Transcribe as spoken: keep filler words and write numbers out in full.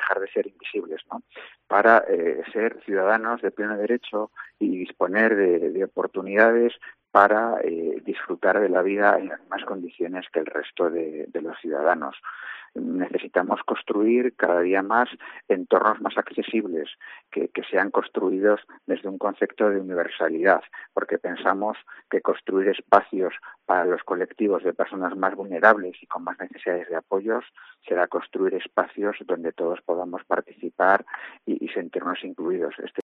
dejar de ser invisibles, ¿no? Para eh, ser ciudadanos de pleno derecho y disponer de, de oportunidades para eh, disfrutar de la vida en las mismas condiciones que el resto de, de los ciudadanos. Necesitamos construir cada día más entornos más accesibles, que, que sean construidos desde un concepto de universalidad, porque pensamos que construir espacios para los colectivos de personas más vulnerables y con más necesidades de apoyos será construir espacios donde todos podamos participar y, y sentirnos incluidos. Este